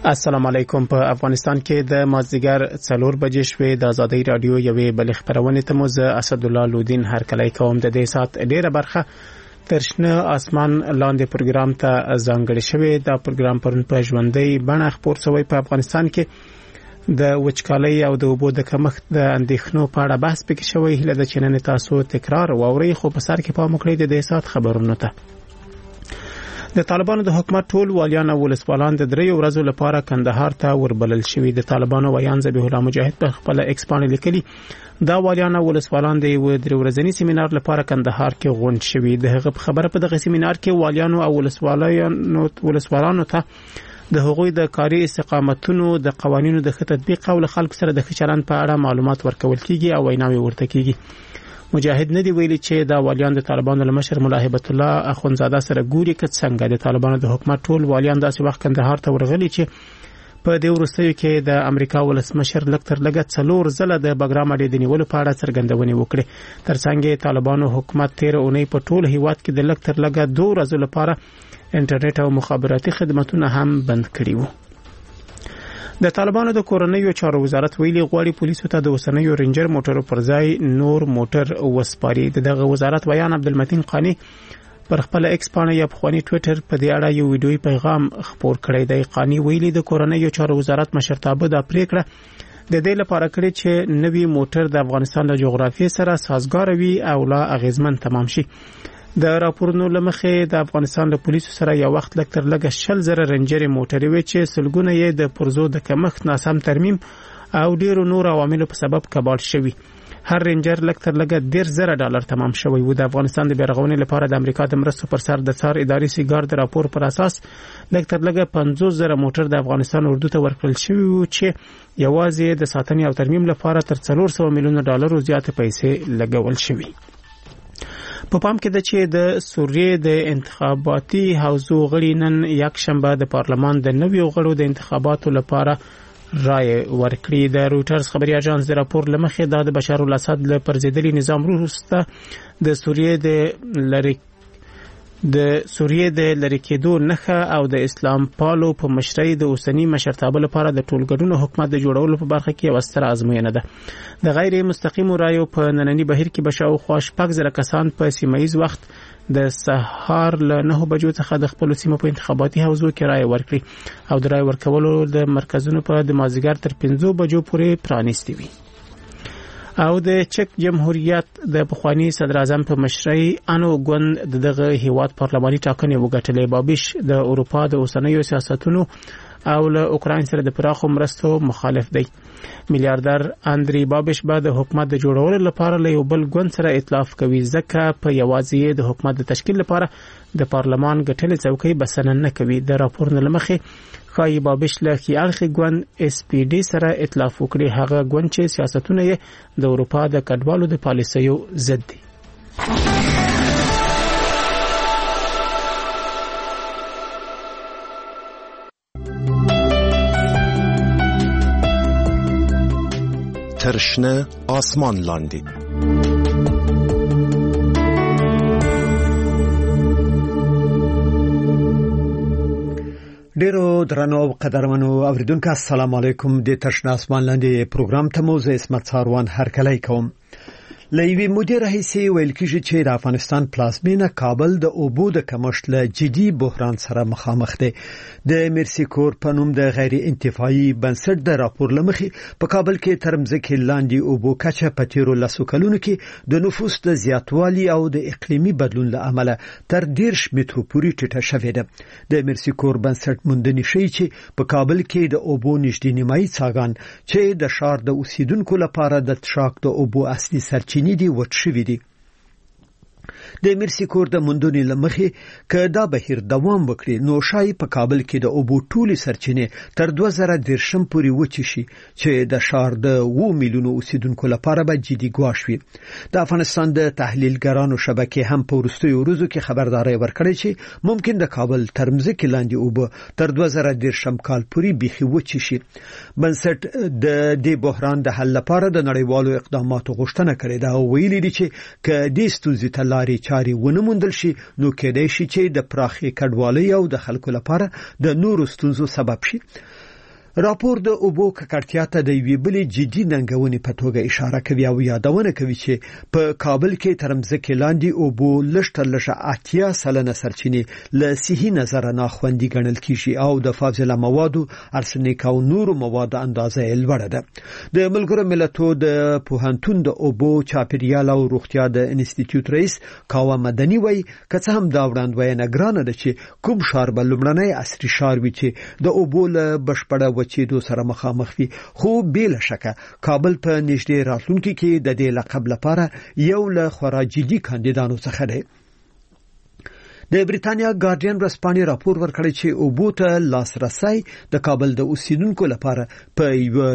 السلام علیکم. په افغانستان کې د مازدیګر 4 بجې شوې د آزادۍ رادیو یوې بل خبرونه ته موږ اسد الله لودین هر کله کوم د دې سات ډیره برخه ترشنه اسمان لاندې پروګرام ته ځانګړی شوی. دا پروګرام پرون په ژوندۍ بڼه خبر شوی. په افغانستان کې د وچکالۍ او د اوبو د کمښت د اندېښنو په اړه بحث پکې شوی. هله د چنن تاسو تکرار واوري خو په سر کې پام وکړئ د دې سات خبرونو ته. د طالبانو د حکومت ټول والیان او ولسوالان د 3 ورځې لپاره کندهار ته وربلل شوي. د طالبانو ویان ذبیح الله مجاهد په خپل ایکس باندې لیکلي دا والیان او ولسوالان د 3 ورځنی سیمینار لپاره کندهار کې غونډ شوي. د هغه خبره په دغه سیمینار کې والیان او ولسوالانو ته د هغوی د کاري استقامتونو د قوانینو د تطبیق او خلکو سره د چلند په اړه معلومات ورکول کیږي او ویناوي ورته کیږي. مجاهد ندی ویلي چې دا والیان د طالبانو له مشر مولا هیبت الله اخونزاده سره ګوري کڅ څنګه د طالبانو د حکومت ټول والیان داسې وخت کندهار ته ورغلي چې په دې وروستیو کې د امریکا ولسمشر لکتر لګت 4 ځله د بګرام اډې د نیولو په اړه څرګندونې وکړي. ترڅنګ طالبانو حکومت 13 اونۍ په ټول هیواد کې د لکتر لګت 2 ورځې لپاره انټرنیټ او مخابراتي خدماتونه هم بند کړي وو. د طالبانو د کورنیو چارو وزارت ویلي غواړي پولیسو ته د اوسنیو رینجر موټرو پر ځای نور موټر وسپاري. دغه وزارت ویان عبدالمتین قانی پر خپل ایکس باندې یا په ټوئیټر په دې اړه یو ویډیوي پیغام خپور کړی دی. قانی ویلي د کورنیو چارو وزارت مشرتابه د پریکړه د دې لپاره کړی چې نوی موټر د افغانستان د جغرافیې سره سازګار وي او لا اغیزمن تمام شي. د راپورونو لمخې د افغانستان د پولیسو سره یو وخت لکتر لګه 60,000 رنجر موټرې وي چې سلګونه یې د پرزو د کمښت ناسم ترمیم او ډیرو نور عواملو په سبب کباړ شوی. هر رنجر لکتر لګه $10,000 تمام شوی و. د افغانستان د بیرغونې لپاره د امریکا د مرستو پر سر د څار اداري سیګار د راپور پر اساس لکتر لګه 50,000 موټر د افغانستان اردو ته ورکړل شوی و چې یوازې د ساتنې او ترمیم لپاره تر $400 میلیون زیات پیسې لګول شوی. په پام کې د چې د سوریې د انتخاباتي حوزو غړي نن یک شنبه د پارلمان د نویو غړو د انتخاباتو لپاره رائے ورکړي. د رويټرز خبري اژانس د راپور لمخې د بشار الاسد له پرزیدلي نظام وروسته د سوریې د لری کېدو نخه او د اسلام پالو په مشرۍ د اوسنی مشرتابه لپاره د ټولګډونو حکومت د جوړولو په برخه کې وستر ازموینه ده. د غیر مستقیم رایو په نننی بهیر کې بشاو خوش پاک کسان په سیمایي وخت د سهار له 9 بجو څخه د خپل سیمو په انتخاباتي حوزو کې رای ورکړي او د رای ورکولو د مرکزونو په د مازیګر تر 5 بجو پورې پرانیستي وي. او د چک جمهوریت د پخوانی صدر اعظم په مشرۍ انو ګوند دغه هیواد پارلماني ټاکنې وګټلې. بابیش د اروپا د اوسنیو سیاستونو او له اوکراین سره د پراخو مرستو مخالف دی. میلیاردر اندری بابیش به د حکومت د جوړولو لپاره له یو بل ګوند سره ائتلاف کوي ځکه په یوازې د حکومت د تشکیل لپاره د پارلمان ګټلې څوکۍ بسنه نه کوي. د راپور نه لمخې خای بابیش له خیالخي ګوند اس پی ډي سره ائتلاف وکړي. هغه ګوند چې سیاستونه یې د اروپا د کډوالو د پالیسیو ضد دي. ترشنه آسمان لاندې ډیرو درنو قدرمنو اوریدونکو السلام علیکم. د ترشنه آسمان لاندې پروګرام ته مو زه اسمت ساروان هرکلی کوم. لوی مدیر رئیس ویل کیږي چې د افغانستان پلازمینه کابل د اوبو د کمښت له جدي بحران سره مخامخ دی. د مرسیکور په نوم د غیر انتفاعي بنسټ د راپور لمخې په کابل کې ترمځکه لاندې اوبو کچه په تیرو لسو کلونو کې د نفوس د زیاتوالي او د اقلیمي بدلون له امله تر 10 مترو پورې ټیټه شوې ده. د مرسیکور بنسټ موندنې شي چې په کابل کې د اوبو نږدې نیمایي څاګان چې د شهر د اوسیدونکو لپاره د تشاک د اوبو اصلي سرچینې دي وټ شوې دي. د مرسیکور د موندنې لمخې کدا بهیر دوام وکړي نو شای په کابل کې د اوبو ټولي سرچینې تر 2010 پورې وچی شي چې د شهر د 2 میلیونو اوسیدونکو لپاره به جدي ګواښ وي. د افغانستان د تحلیلګرانو شبکې هم په وروستیو ورځو کې خبرداري ورکړې چې ممکن د کابل ترمځکه لاندې اوبه تر 2010 کال پورې بيخي وچی شي. بنسټ د دې بحران د حل لپاره د نړیوالو اقداماتو غوښتنه کړې ده او ویلي دي چې کدي ستونزې تلاري چاري ونه موندل شي نو کېدای شي چې د پراخي کډوالۍ او د خلکو لپاره د نورو ستونزو سبب شي. راپور د اوبو ککړتیا ته د یوې بلې جدي ننګونې په توګه اشاره کوي او یادونه کوي چې په کابل کې تر مځکې لاندې اوبو لږ 80% سرچینې له صحي نظره ناخوندي ګڼل کیږي او د فاضله موادو ارسنیک او نورو موادو اندازه یې لوړه ده. د ملګرو ملتونو د پوهنتون د اوبو چاپیریال او روغتیا د انسټیټیوټ رئیس کاوه مدني وایي که څه هم دا وړاندوینه ګرانه ده چې کوم ښار به لومړنی عصري ښار وي چې د اوبو له بشپړه وچېدو سره مخامخ وي، خو بلا شکه کابل په نږدې راتلونکي کې د دې لقب لپاره یو له خورا جدي کاندیدانو څخه دی. د بریتانیا ګارډین رسپانې راپور ورکړی چې اوبو ته لاسرسي د کابل د اوسیدونکو لپاره په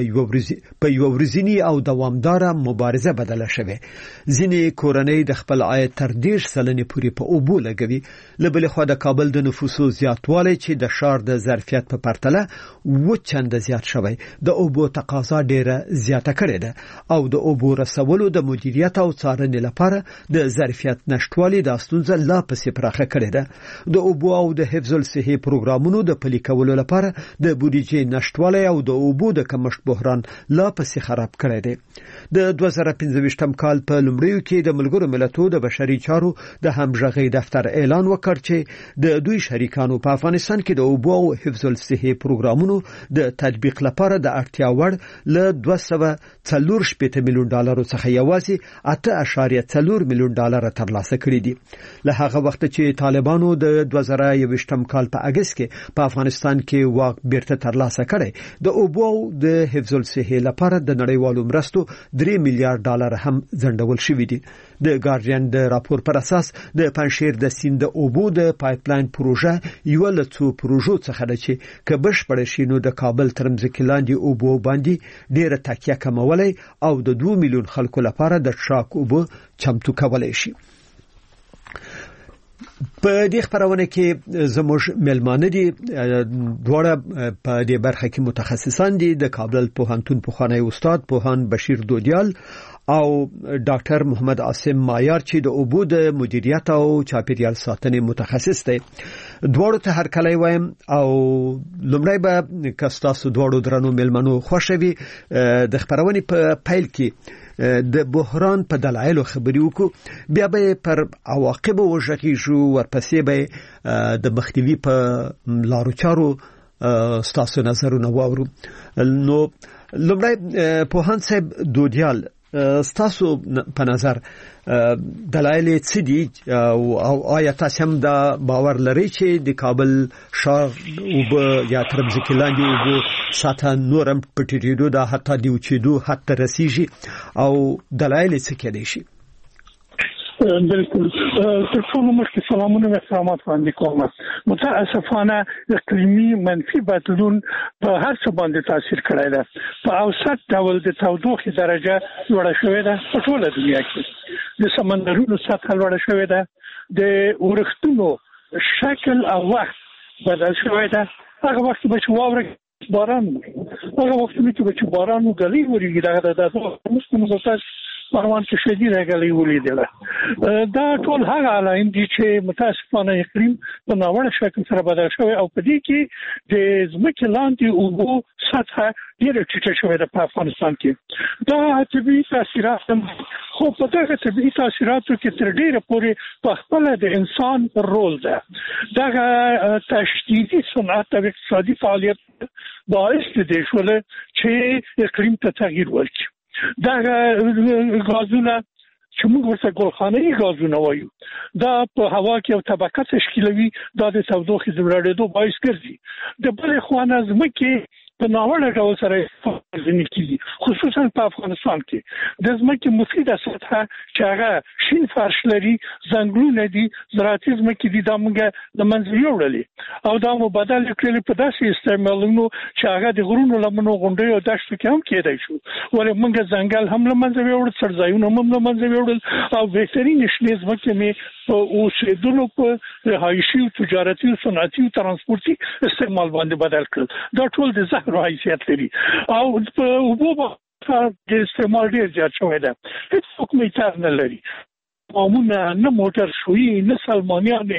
یو ورځنی او دوامداره مبارزه بدله شوه. ځینې کورنۍ د خپل عاید تر 10% پورې په اوبو لګوي. لبل خو د کابل د نفوسو زیاتوالی چې د شهر د ظرفیت په پرتله و چند زیات شوی د اوبو تقاضا ډیره زیاته کړې ده او د اوبو رسولو د مدیریت او څارنې لپاره د ظرفیت نشټوالي د ستونزه لا پسې پراخه کړې ده. د اوبو او د حفظ الصحه پروګرامونو د پلي کولو لپاره د بودیجې نشټوالي او د اوبو د کمښت بحران لا پسې خراب کړی دی. د 2015 کال په لومړیو کې د ملګرو ملتونو د بشري چارو د همغږي دفتر اعلان وکړ چې د دوی شریکانو په افغانستان کې د اوبو او حفظ الصحه پروګرامونو د تطبیق لپاره د اړتیا وړ له 240 میلیون ډالر څخه یوازې 8.4 میلیون ډالر ترلاسه کړي دي. له هغه وخت چې طالبانو د 2021 کال په اگست کې په افغانستان کې واک بیرته ترلاسه کړي د اوبو او د حفظ الصحه لپاره د نړیوالو مرستو 3 میلیارډ ډالر هم ځنډول شوې دي. د ګارډین د راپور پر اساس د پنځشیر د سیند د اوبو د پایپلاین پروژه یو له څو پروژو څخه ده چې کبش پړ شي نو د کابل تر مځکې لاندې اوبو باندې ډیره تکیه کمولای او د 2 میلیون خلکو لپاره د ټراک اوبو چمتو کولای شي. په دې خبرونه کې زموږ ملمانه دي دواړه په دې برخه کې متخصصان دي. د کابل پوهنتون پوهنۍ استاد پوهان بشیر دودیال او ډاکټر محمد عاصم مایار چې د اوبو د مدیریت او چاپیریال ساتنې متخصص دی. دواړو ته هر کله وایم او لومړی به کستاسو دواړو درنو ملمنو خوشوي د خبرونه په پیل کې د بحران په دلایلو خبرې وکړو، بیا به پر عواقب وژغیږو، ورپسې به د مخنیوي په لارو چارو ستاسو نظرونه واورو. نو لومړی پوهان صاحب دودیال ستاسو په نظر دلایل څه دي او آیا تاسو هم دا باور لرئ چې د کابل ښار او یا تر ځکه لاندې او ساته نورم پټیدو دا حتی دی چې حتی رسیږي او دلایل څه کېدای شي؟ بالکل تر ټولو مخکې سلامونه او احترامات وړاندې کوم. متاسفانه اقلیمي منفي بدلون په هر څه باندې تاثیر کړی دی. په اوسط ډول د تودوخې درجه لوړه شوې ده په ټوله دنیا کې. د سمندرونو سطح لوړه شوې ده. د ورښتونو شکل او وخت بدل شوی ده. هغه وخت چې واوره باران هغه وخت چې باران وګړي ورېږي دا مستمر پروان کې شدیده غلې ولیدله. دا ټول هغه علایم دي چې متاسفانه اقلیم په ناوړه شکل سره بدل شوی او په دې کې د ځمکې لاندې اوبو سطح ډېره ټیټه شوې ده په افغانستان کې. دا طبیعي تاثیرات خو په دغه طبیعي تاثیراتو کې تر ډېره پورې په خپل د انسان رول ده. دغه تشدیدي صنعت او اقتصادي فعالیت باعث دي چې اقلیم ته تغییر ورکړي. دغه غازونه چې موږ ورته ګلخانه‌ای غازونه وایو دا په هوا کې یو طبقه تشکیلوي. دا د تودوخې د لوړېدو باعث ګرځي. د بلې خوا نه ځمکې په ناوړه ډول سره استفاده کیږي، خصوصا په افغانستان کې د ځمکې مفیده سطحه چې هغه شین فرش لري، ځنګلونه دي، زراعتي ځمکې دي، دا موږ د منځ یوړلې او دا مبادل کړل په داسې استعمالونو چې هغه د غرونو لمنو غونډې او دښتو کې هم کېدای شو. ولې موږ ځنګل هم لمنځه وړل، څړځایونه هم لمنځه وړل او بهترین شنې ځمکې مې په اوسېدلو په رهایشي او تجارتي او صنعتي او ترانسپورتي استعمال باندې بدل کړل. دا ټول د زهر حیثیت لري او په اوبو د استعمال ډېر زیات شوی ده. هیڅ څوک میتر نه لري، قومونه نه موټر شوي نه سلمانیان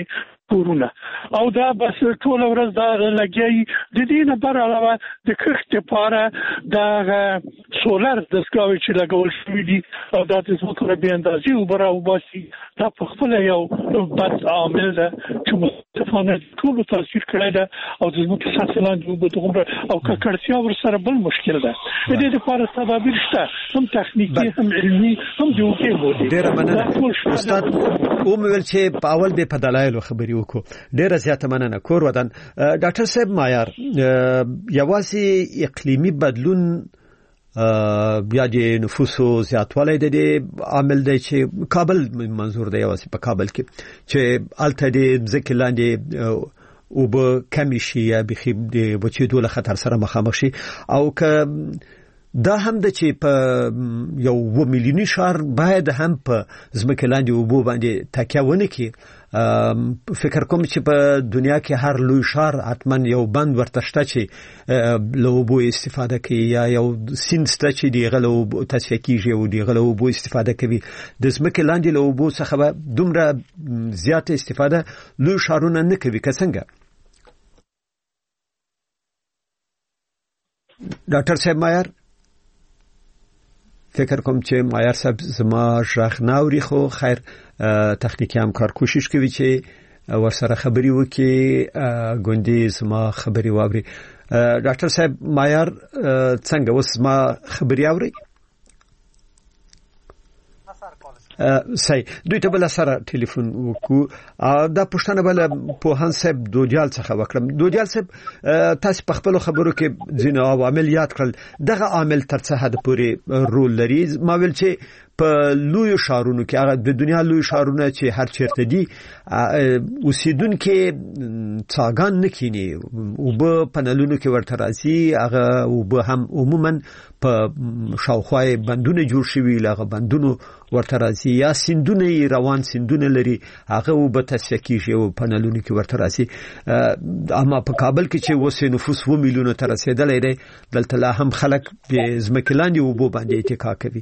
کورونه او دا بس ټول ورځ دا لګي د دې نه بر علاوه د کښت لپاره دا سولر دستګاوې چې لګول شوې دي او دا د څوکره به اندازې وبره او باسي دا په خپل یو بد عامل ده چې مستفانه ټول تاثیر کړی ده او د زموږ ساتلان د وبدغه او ککړتیا ور سره بل مشکل ده د دې لپاره تدابیر شته هم تخنیکی هم علمي هم د وکي بودي ډېر مننه استاد ومل چې په اول به په دلایل خبري وکړو ډېر زیاته مننه کور ودان ډاکټر صاحب مایار یوازې اقلیمی بدلون بیا د نفوسو زیاتوالی د عامل دی چې کابل منظور دی یوازې په کابل کې چې الته د ځکه لاندې او به کمی شي یا بخي د وچېدو له خطر سره مخامخ شي او که دا هم د چې په یو 1 میلیوني شهر باید هم په ځمکه لاندې اوبو باندې تکیه ونه کړي فکر کوم چې په دنیا کې هر لوی شهر حتما یو بند ورته شته چې له اوبو استفاده کوي یا یو سیند شته چې دغه له اوبو تصفیه کیږي او دغه له اوبو استفاده کوي د ځمکې لاندې له اوبو څخه دومره زیاته استفاده لوی شهرونه نه کوي که څنګه ډاکټر صاحب مایار فکر کوم چې مایار صاحب زما ژغ ناوري خو خیر تخنیکی همکار کوشش کوي چې ورسره خبري وکړي ګوندې زما خبري واوري ډاکټر صاحب مایار څنګه اوس ما خبري اوري صحیح دوی ته بل سره ټلیفون وکړو دا پښتنه بل په هان صاحب دوجال څخه وکړم دوجال صاحب تاسو په خپل خبرو کې ځینې عوامل یاد کړل دغه عامل تر څه حد پورې رول لري ما ویل چې په لوی شهرونو کې هغه د دنیا لوی شهرونه چې هر چیرته دي اوسیدونکو څاګان نکینی او په پنلونو کې ورته راځي هغه او به هم عموما په شاوخوای بندونه جوړ شوي لغه بندونو ورته راځي یا سیندونه روان سیندونه لري هغه او به تسکیږي او پنلونو کې ورته راځي اما په کابل کې چې وسه نفوس 2 میلیونه تر رسیدلې ده دلته لا هم خلک د ځمکلاني او بو باندې اتکا کوي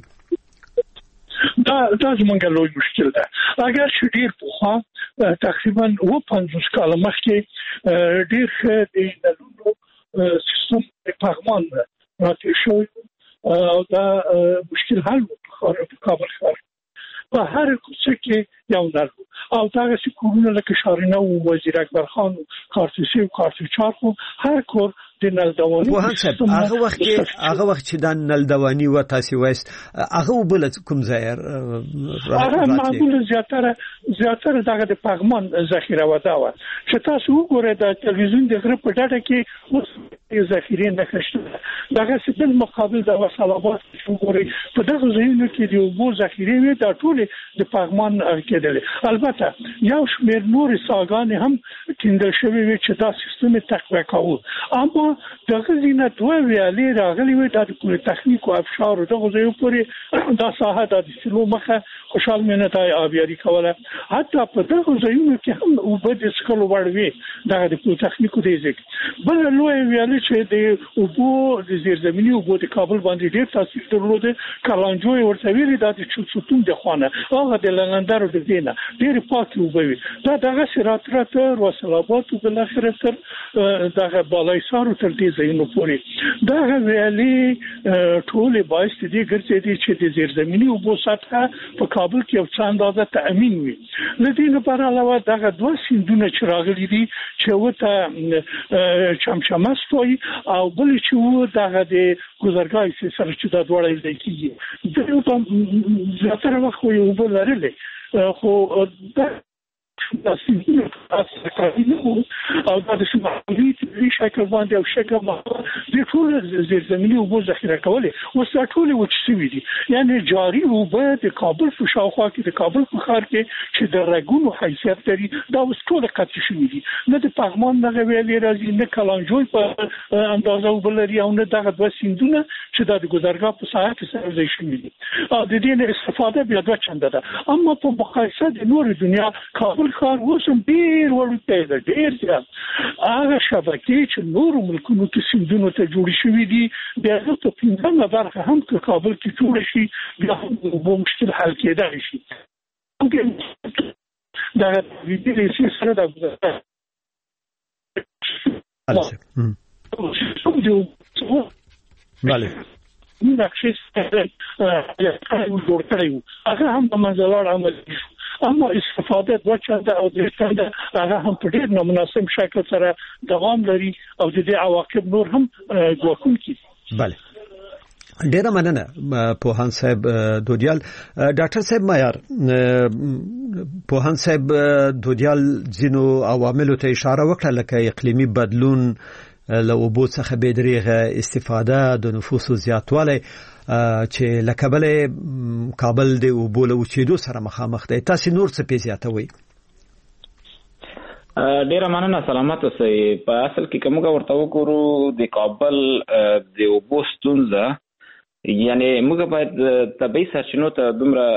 دا زمونږ لوی مشکل ده اگر چې ډیر پوها تقریبا 50 کال مخکې ډیر د نلونو سیستم پاکمان راته شو او دا مشکل حل په کابل ښار په هر کوڅه کې یو نل او دا چې کورونه لکه شارینه او وزیر اکبر خان کارتوسی او کارتوچارخو هر کور د نل دوانی هغه وخت چې د نل دوانی و تاسو وایست هغه بل کوم ځای هغه معمول زیاتره دغه د پاغمان ذخیره ودا و چې تاسو وګورئ د تلویزیون د غره په ډاټه کې اوس ذخیره نه کشته دغه سپل مقابل د وسلابات وګورئ په دغه ځایونو کې د وبو ذخیره وي د ټول د پاغمان کېدل البته یو شمېر نور ساګان هم کیندل شوی وي چې دا سیستم تقویه کوي اما دغه زینه دوه ویالې راغلي وي د پوره تخنیک او افشار دغه ځای پورې دا ساحه د سلو مخه خوشحال مینتای آبیاری کوله حتی په دغه ځایونو کې هم وبد سکلو وړوي دغه د پوره تخنیکو دی ځکه بل لوی ویالې چې د وبو د زیرزمینی وبو د کابل باندې ډېر تاثیر درلوده کلانجوی ورته ویلي د چوتون د خانه هغه د لندندارو د دینه ډېر پاک وبوي دا دغه سرات وسلابات او بل اخر تر دغه بالای سارو تر دې ځایونو پورې دا ویالې ټول باعث دي ګرځي چې د زیرزمینی وبو سطحه په کابل کې یو څه اندازه تأمین وي لدینه پر علاوه دغه دوه سیندونه چې راغلي دي چې وته چمچمستوي او بل چې و دغه د گذرګای سره چې دا ډوړې دی کیږي دغه په زیاتره وخت یو بل لري خو دا سیندونه او دا د شمالي تدریج شکل باندې او شکل د ټول زیرزمینی وبو ذخیره کولې اوس ټول وچسوي دي یعنی جاری وبو د کابل په شاوخوا کې د کابل په ښار کې چې د رګونو حیثیت لري دا اوس ټول قطع شوي دي نه د پغمان دغه ویلې راځي نه کلانجوی په اندازه وبلري او نه دغه دوه سیندونه چې د ګذرګاه په ساحه کې سره ځای شوي دي او د دې استفاده بیا دوه چنده ده اما په مقایسه د نور دنیا کابل ښار اوسم ډیر ورته ده ډیر زیات هغه شبکې چې نور ملکونو کې سیندونو ته جوړ شوي دي بیا په پنځمه برخه هم په کابل کې جوړ شي بیا هم مشکل حل کېدای شي دا ویډیو سره دا بله نقشې جوړ کړی هغه هم په منځلار عمل اما استفاده د وچنده او د ستنده هغه هم په ډیر نامناسب شکل سره دوام لري او د دې عواقب نور هم ګواښون کیږي. بله ډیره مننه پوهان صاحب دودیال. ډاکټر صاحب معیار پوهان صاحب دودیال ځینو عواملو ته اشاره وکړه لکه اقلیمي بدلون له اوبو څخه بېدریغه استفاده د نفوسو زیاتوالی چې لکبل کابل د اوبو له وچېدو سره مخامخ دی. تاسو نور څه پې زیاتوي؟ ډیره مننه سلامت اوسئ. په اصل کې کومه ورته وګورو د کابل د اوبو ستونزه یعنی موږ باید طبیعي سرچینو ته دومره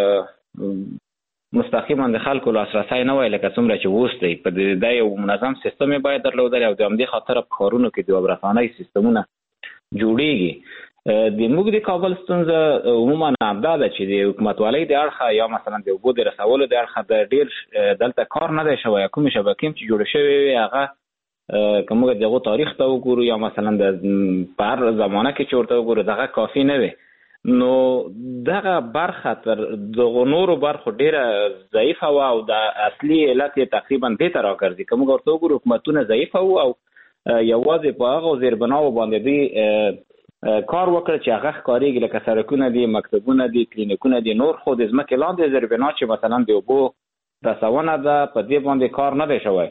مستقیما د خلکو لاسرسی نه وای لکه څومره چې اوس دی. په دې یو منظم سیستم باید درلودل او د همدې خاطر په ښارونو کې د آبرسانۍ سیستمونه جوړیږي. د موږ د کابل ستونزه عموما همدا ده چې د حکومتوالۍ د اړخه یا مثلا د اوبو د رسولو د اړخه د ډیر دلته کار نه دی شوی. کوم شبکې چې جوړ شوی هغه کومه دغه تاریخ ته وګورو یا مثلا د پر زمانه کې چورته وګورو دغه کافی نه وي. نو دغه برخه تر دغه نورو برخو ډیره ضعیفه و او د اصلي علت تقریبا دې ته راګرځي. کوم ورته وګورو حکومتونه ضعیفه و او یوازې په هغه زیربناو باندې دی کار وکړ چې هغه ښکارېږي لکه سړکونه دي، مکتبونه دي، کلینیکونه دي، نور خو د ځمکې لاندې زیربنا چې مثلا د اوبو رسونه ده په دې باندې کار نه دی شوی.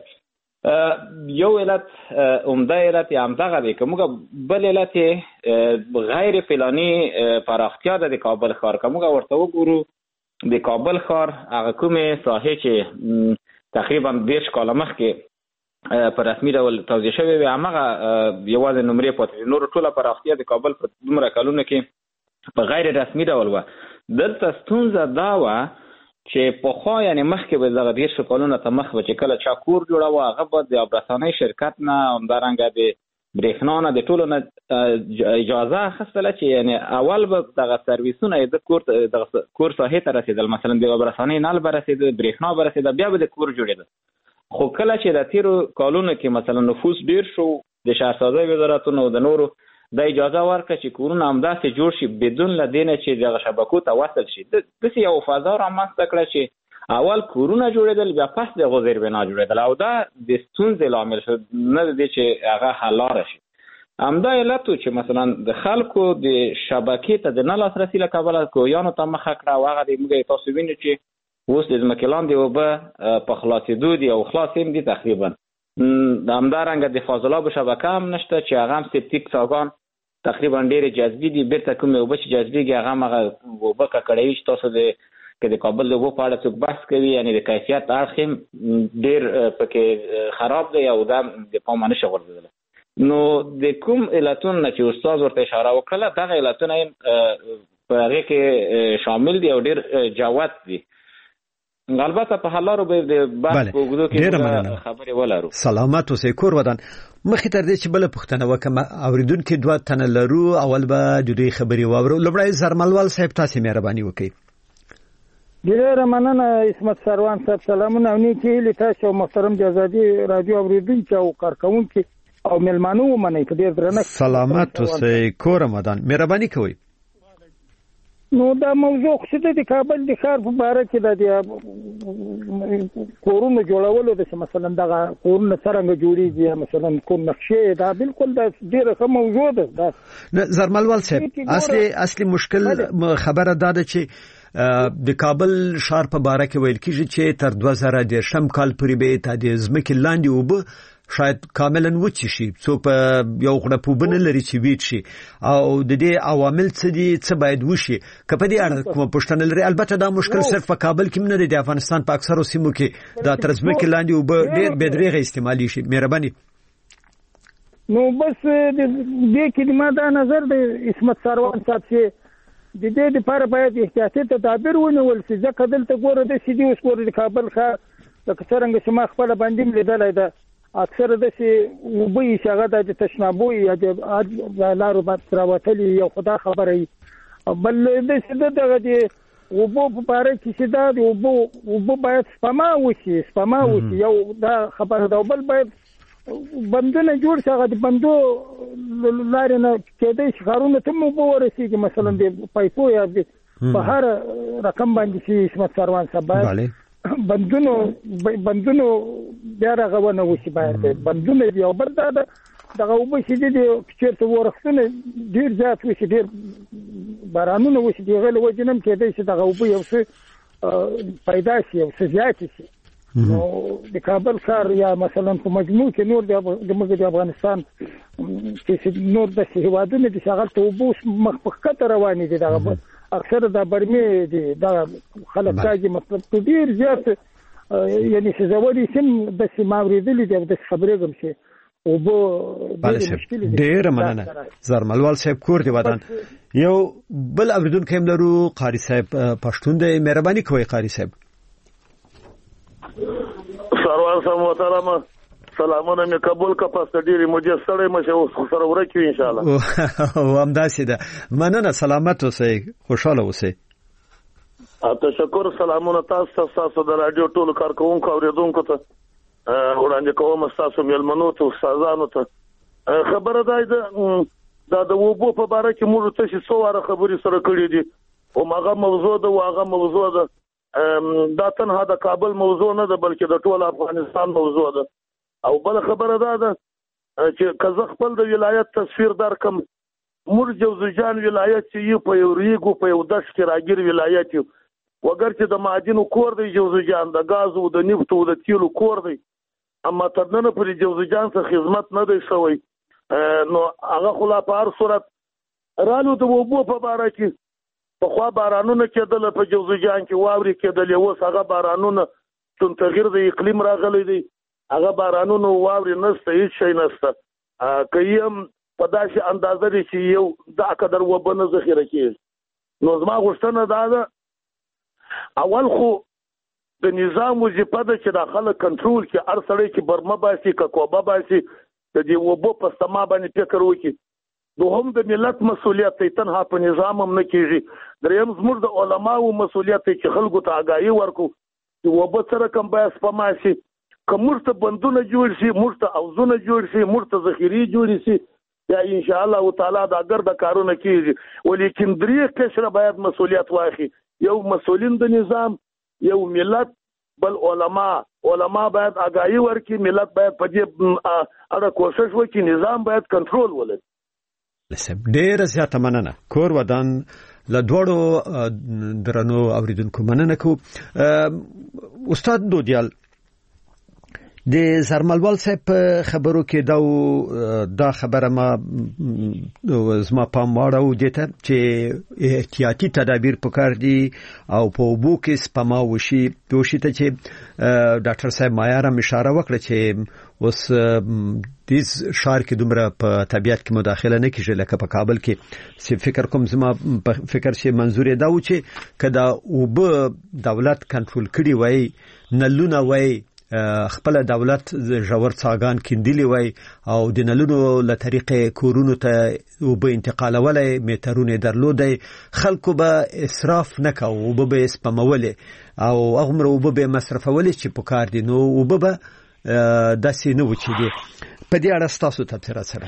یو علت عمده علت همدغه دی که موږ بل علت غیر پلاني پراختیا ده د کابل ښار. که موږ ورته وګورو د کابل ښار هغه کومې ساحې چې تقریبا 20 کاله مخکې په رسمي ډول توضیح شوی وي همغه یوازې نمرې پاتې دي. نور ټوله پراختیا د کابل په دومره کلونو کې په غیر رسمي ډول وه. دلته ستونزه دا وه چې پخوا یعنی مخکې به دغه 20 کلونو ته مخ به چې کله چا کور جوړاوه هغه به د آبرسانۍ شرکت نه همدارنګه د برېښنا نه د ټولو نه اجازه اخیستله چې یعنی اول به دغه سرویسونه د کور ساحې ته رسېدل، مثلا د آبرسانۍ نل به رسېده، برېښنا به رسېده، بیا به د کور جوړېده. خو کله چې د تیرو کالونو کې مثلا نفوس ډیر شو د شهرسازۍ وزارتونو او د نورو د اجازه ورکړه چې کورونه همداسې جوړ شي بدون له دې نه چې دغه شبکو ته وصل شي. داسې یو فضا رامنځته کړه چې اول کورونه جوړېدل بیا پس دغه زیربنا جوړېدل او دا د ستونزې لامل شو نه د دې چې هغه حل لاره شي. همدا علت و چې مثلا د خلکو د شبکې ته د نه لاسرسي له کبله کویانو ته مخه کړه او هغه د موږ تاسو وینئ چې اوس د ځمکې لاندې اوبه په خلاصېدو دي او خلاص هم دي تقریبا. همدارنګه د فاضلابو شبکه هم نشته چې هغه هم سپټیک څاګان تقریبا ډېرې جذبي دي. بیرته کومې اوبه چې جذبېږي هغه هم هغه اوبه ککړوي چې تاسو که د کابل د اوبو په اړه څوک بحث کوي یعنې د کیفیت اړخ هم ډېر پکې خراب دی او دا د پامه نشي غورځېدلی. نو د کوم علتونو نه چې استاد ورته اشاره وکړله دغه علتونه هم په هغې کې شامل دي او ډېر جوت دي. البته په حلارو به د بحث په اوږدو کې خبرې ولرو. سلامت اوسئ. کور ودان مخکې تر دې چې بله پوښتنه وکړم اورېدونکي 2 تنه لرو. اول به د دوی خبرې واورو. لومړی زرملوال صاحب تاسې مهرباني وکړئ. ډېره مننه عصمت سروان صاحب. سلامونه او نیکې هیلې تاسو او محترم د ازادي راډیو اورېدونکي او کارکوونکي او مېلمانه ومنئ په ډېر درنښت. سلامت اوسئ. کور ودان مهرباني کوئ. نو دا موضوع خو د کابل د ښار په باره کې د کورونو جوړولو د مثلا دغه کورونه څرنګه جوړېږي مثلا کوم نقشې دا بالکل د ډېره ښه موضوع ده. زرملوال صاحب اصلي مشکل خبره دا ده چې د کابل ښار په باره کې ویل کېږي چې تر 2010 کال پورې به د ځمکې لاندې اوبه شاید کاملا وچی شي څوک په یو غړپ اوبه نه لري چې ویټ شي او د دې عوامل څه دي څه باید وشي که په دې اړه کومه پوښتنه لري. البته دا مشکل صرف په کابل کې نه دی د افغانستان په اکثرو سیمو کې دا تر ځمکې لاندې اوبه ډېر بې دریغه استعمالي شي. مهرباني. نو بس دې کې ما دا نظر د عصمت سروان صاحب چې د دې لپاره باید احتیاطي تدابیر ونیول شي ځکه دلته ګوره داسې دي اوس ګوره د کابل ښار لکه څرنګه چې ما خپله باندې لیدلی ده اکثر داسې اوبه یې چې هغه د تشنابو یا د لارو باندې راوتلي یو خدا خبره وي. بل داسې دغه د وبو په باره کې چې دا د وبو باید سپما وشي یو دا خبره ده. بل باید بندونه جوړ شي، هغه د بندو لارې نه کېدای شي ښارونو ته هم اوبه ورسېږي، مثلا د پایپو یا د په هر رقم باندې چې عصمت سروان صاحب باید بندونو بیا رغونه وشي، باید بندونه یو بل دا دغه اوبه چې دي چېرته ورښتونه ډېر زیات وشي، ډېر بارانونه وشي، د هغې له وجې نه هم کېدای شي دغه اوبه یو څه پیدا شي، یو څه زیاتې شي. نو د کابل ښار یا مثلا په مجموع کې نور د افغانستان چې نور داسې هېوادونه دي چې هغلته اوبه مخ په ښکته روانې دي، دغه اکثر دا برمې دي، دا خلک کاږي، مطلب ډېر زیات یعنې چې زوري سم داسې ما اورېدلي دي او داسې خبرېږم چې ډېره مننه زرملوال صاحب کور دی ودان. یو بل اوریدونکی هم لرو، قاری صاحب پښتون دی، مهرباني کوئ قاری صاحب. سروان صاحب محترم سلامونه مې قبول کا، پس ډېرې مودې سره مشه سره ورکو ان شاء الله. او همداسې ده، مننه، سلامت اوسئ، خوشاله اوسئ. تشکر. سلامونه تاسو د رادیو ټولو کارکونکو اوریدونکو ته وړاندې کوم، تاسو مېلمنو ته، استادانو ته. خبره دا د وبو په باره کې موږ ته څو واره خبرې سره کړې دي، او هغه موضوع ده او هغه موضوع ده دا تنها د کابل موضوع نه ده بلکې د ټول افغانستان موضوع ده. او بل خبره ده چې که زه خپل د ولایت تصویر درکم، موږ جوزجان ولایت چې یو په یو ریګو په یو دشت کې راګیر ولایت یو، وګر چې د معادنو کور دی جوزجان، د غازو د نفتو د تیلو کور دی، اما تر نن پورې جوزجان څخه خدمت نه دی شوی. نو هغه خو لا په هر صورت رالو د وبو په باره کې په خوا بارانونه کېدل، په جوزجان کې واورې کېدلې، اوس هغه بارانونه چون تغییر د اقلیم راغلی دی، هغه بارانونه واورې نشته، هیڅ شی نشته. که یې هم په داسې اندازه دی چې یو دا قدر وبه نه ذخیره کېږي. نو زما غوښتنه دا ده، اول خو د نظام وظیفه ده چې دا خلک کنټرول کړي، هر سړی چې برمه باسي که کوبه باسي د دې وبو په سما باندې فکر وکړي. دوهم د ملت مسؤلیت دی، تنها په نظام هم نه کېږي. دریم زموږ د علماو مسؤلیت دی چې خلکو ته آګاهي ورکړو چې وبه څه رقم باید سپما شي، که موږ ته بندونه جوړ شي، موږ ته حوضونه جوړ شي، موږ ته ذخیرې جوړې شي، یا ان شاء الله تعالی دا ګرد کارونه کېږي. ولیکن درې قشره باید مسؤلیت واخلي، یو مسؤلین د نظام، یو ملت، بل علما باید آگاهی ورکړي، ملت باید په دې اړه کوشش وکړي، نظام باید کنټرول ولري. ډېره زیاته مننه. کور ودان له دواړو درنو اوریدونکو مننه کو. استاد دودیال، د زرملوال صاحب خبرو کې دا خبره ما زما پام واړو دي ته چې احتیاطي تدابیر پکار دي او په وبو کې سپما وشي ته چې ډاکټر صاحب معیار هم اشاره وکړه چې اوس د شهر کې دومره په طبيعت کې مداخله نه کیږي لکه په کابل کې. چې فکر کوم زما په فکر چې منظور دا و چې کدا وب دولت کنټرول کړي وای، نلونه وای، خپل دولت ژور څاګان کیندلی وای او د نلونو له طریقې کورونو ته وب انتقالولای، میټرونه درلودای، خلکو به اسراف نه کاوه، وب به سپمول او هغه وب به مصرفول چې په کار دي. نو وب به داسې نه و چې دي. په دې اړه تاسو تفسیر سره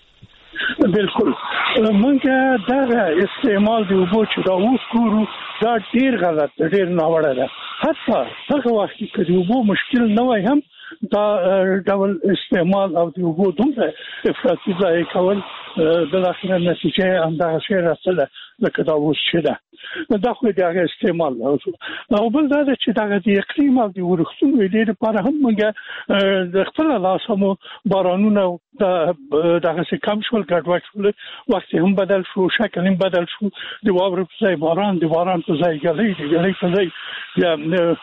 بالکل مونږه دا استعمال دی وبو چې دا اوس کورو دا ډیر غلط، ډیر ناوړه ده. حتی هغه وخت کې وبو مشکل نه وای هم دا ډول استعمال او د وبو دومره افراطي ځای کول د اخر نتیجه همدغه شی راځله لکه دا اوس چې ده. دا خو د هغه استعمال او بل دا چې دا د اقلیم او د ورښتونو د لپاره هم موږ د خپل لاسمو بارانونه دغه څه کم شول، ګډوډ شول، وخت هم بدل شو، شکل هم بدل شو، د واورو په ځای باران، د باران په ځای ګلۍ په ځای یا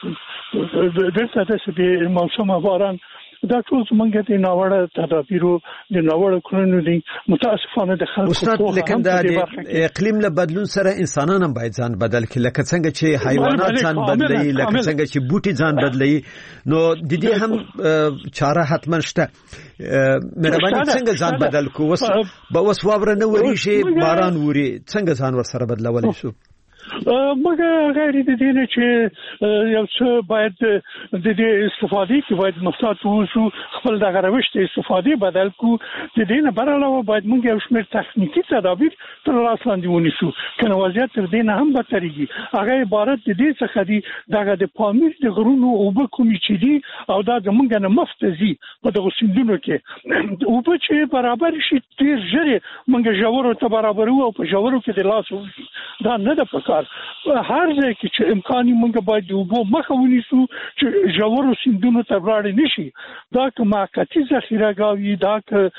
دلته د موسم باران. دا ټول څنګه د ناوړه تدابیرو د ناوړه کړنو دي. متاسفانه د خلکو استاد لیکن د اقلیم له بدلون سره انسانان هم باید ځان بدل کړي، لکه څنګه چې حیوانات ځان بدلي، لکه څنګه چې بوټي ځان بدلي. نو د دې هم چاره حتما شته. مهرباني څنګه ځان بدل کو؟ وس واوره نه وري شي، باران وري، څنګه ځان ور سره بدلولای شو؟ مګر غیر د دې نه چې یو څه باید د دې استفادې کې باید محتاط اوسو خپل د غروش ته استفادې بدل کو د دې نه بر علاوه باید موږ یو شمېر تخنیکی تدابیر تر لاس لاندې ونیسو کنه وضعیت تر دې نه هم بدتريږي هغه عبارت د دې څخه دی دغه د پامیر د غرونو او به کومې چې دي او دا زمونږ نه مفتزي په دغه سیندونو کې او په چې برابر شي ډیر ژر موږ ژورو ته برابرو او په ژورو کې د لاس دا نه د پکار هر ځای کې چې امکاني موږ باید د اوبو مخه ونیسو چې ژورو سیندونو ته وړاندې نشي دا کومه کتی ذخیره گاوی دا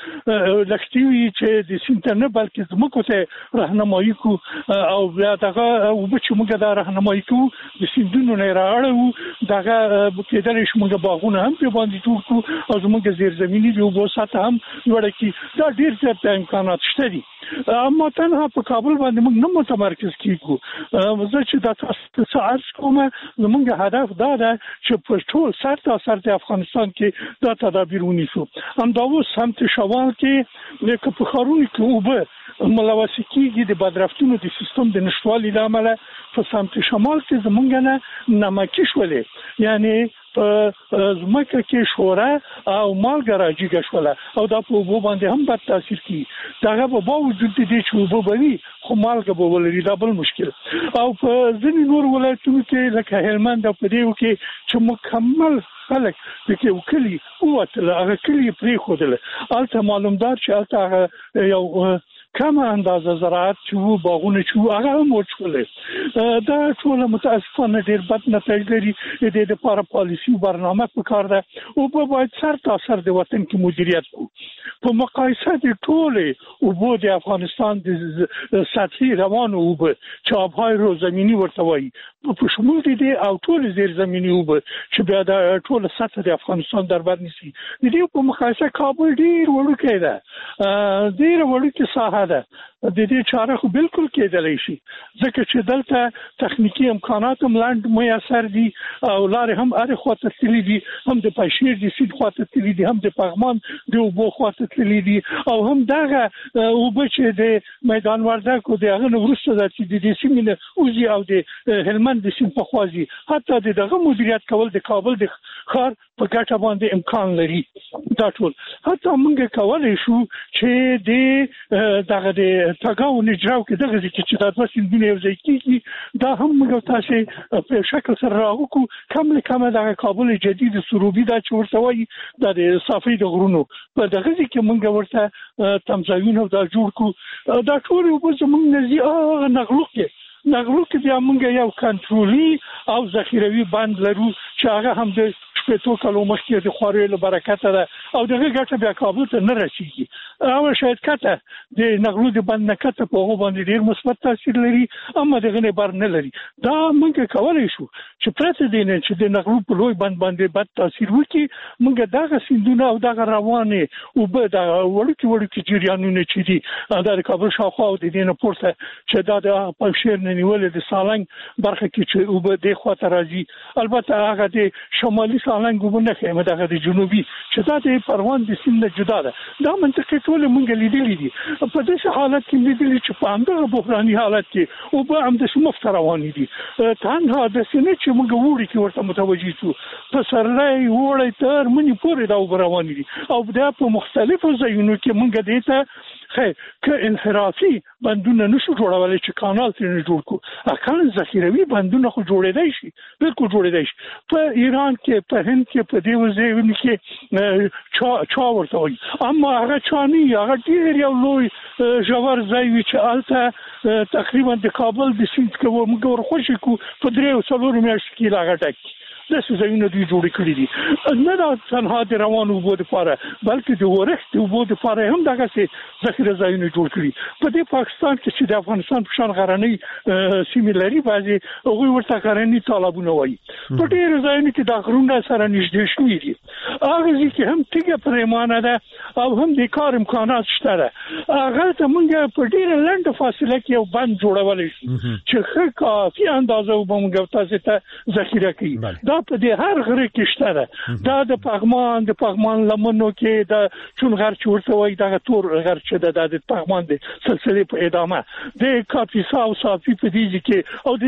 لکټیوي چې د سیند نه بلکې زموږ ته راهنمایي کو او بیا دغه اوبه چې موږ دا راهنمایي کو د سیندونو نه راړو دغه کېدل شي موږ باغونه هم په باندې جوړ کو او زموږ زیرزمینی د اوبو سطح هم لوړ کی دا ډیر زیات امکانات شته دي اما تنها په کابل باندې موږ نه متمرکز کیږو زه چې دا تاسو عرض کوم زموږ هدف دا ده چې په ټول سرته افغانستان کې دا تدابیر ونیسو هم دا و سمت شمال کې د کپخارونو کې اوبه ملوث کیږي د بدرفتونو د سیستم د نشوالي لامل په سمت شمال کې زموږ نه نمکی شولې یعنی په زمکه کې شوره او مالګه راځي شوله او دا په وبو باندې هم بد تاثیر کوي دا په باوجود دې چې وبو بوي خو مالګه به ولري دا بل مشکل او په ځینې نور ولایتونو کې لکه هلمند او په دې کې چې مکمل خلک دغه وکړي او ته هغه کلی پرې خودل البته معلومدار چې البته یو کم اندازه زراعت چې باغونه چې هغه هم ورچولې دا ټول متاسفانه ډیر بد نتایج لري د دې لپاره پالیسي او برنامه پکار ده او په باید سر تاسو د وطن کې مدیریت کو په مقایسه د ټول او د افغانستان د سطحي روانو او چې آبهای روزمینی ورته وایي په شمول دي او ټول زیر زمینی او چې بیا د ټول سطح د افغانستان دربار نشي د دې په مقایسه کابل ډیر وړوکی ده ډیر وړوکی ساحه ده د دې چاره خو بالکل کېدلی شي ځکه چې دلته تخنیکی امکانات هم لاند میسر دي او لارې هم اړ خواته تللی دي هم د پښیر د سید خواته تللی دي هم د پغمان د وبو خواته تللی دي او هم دغه وبو چې د میدان وردګ او دغه ورسته د دې سیمه اوزي او د هلمند د سیم په خوازي حتی دغه مدیریت کول د کابل د خار په ګټه باندې امکان لري دا ټول حتی موږ کولای شو چې د دغه د تاګاو نجراو کې دغه چې د تاسو د یو ځای کې دا هم موږ تاسو په شکل سره راغو کوم د کابل جدید سروبي دا چې ورته وایي د صافي د غرونو په دغه کې موږ ورته تمځایونه دا جوړ کو دا ټول په زموږ نزي نغلو کې بیا موږ یو کنټرولي او ذخیروي بند لرو چې هغه هم د شپږ کلو مخکې د خوري له برکت ده او دغه ګټه بیا کابل ته نه رسیږي او شاید کته د نغلو د بند نکته په هغه باندې ډیر مثبت تاثیر لري اما دغه نه بار نه لري دا موږ کولای شو چې پرته دینه چې د نغلو په لوی بند باندې بد تاثیر وکړي موږ دغه سیندونه او دغه روانه او به د وړوکی جریانونه چې دي د کابل شاوخوا او د دینه پورته چې د پښیر نه نیولې د سالنګ برخه کې چې او به د خواته راځي البته هغه د شمالي سالنګ وبنه کې دغه د جنوبي چې دا د پروان د سیند جدا ده دا منطقه ټول موږ لیدلې دي په دې حالت کې لیدلې چې په همدغه بحراني حالت کې او به هم د سمفت روانې دي تنها د سینې چې موږ وړي کې ورته متوجي شو په سرلای وړي تر منی پورې دا روانې دي او دا په مختلفو ځایونو کې موږ دې ته که انحرافي بندونه نشو جوړولای چې کانال ترې جوړ کو اکل ذخیروي بندونه خو جوړېدای شي بالکل جوړېدای شي په ایران کې په هند کې په دې وځایونو کې چا ورته وایي اما هغه چاني هغه ډیر یو لوی ژور ځای وي چې البته تقریبا د کابل د سیند کې موږ ورخوشي کو په 3 میاشتو کې لاغټک د سوزونه دوی جوړ کړی دي نه دا تنها د روانو وبو لپاره بلکې د ورښت وبو لپاره هم دغه څه ذخیره ځایونه جوړ کړی په دې پاکستان کې چې د افغانستان په شان غرنۍ سیملري بعضي هغه ورته غرنۍ طالبونه وایي په ډېر ځایونو کې د غرونو سره نږدې شوي دي هغه چې هم تیګه پرېمانه ده او هم د کار امکانات شته هغه ته موږ په ډېر لنډه فاصله کې یو بند جوړولای شو چې ښه کافي اندازه وبو موږ تاسو ته ذخیره کړي دا په دې هر غره کې شته ده دا د پغمان لمنو کې د چونغر چورته وای دا تور غر چې د پغمان د سلسله په ادامه د کاپیسا او صافي په دې کې او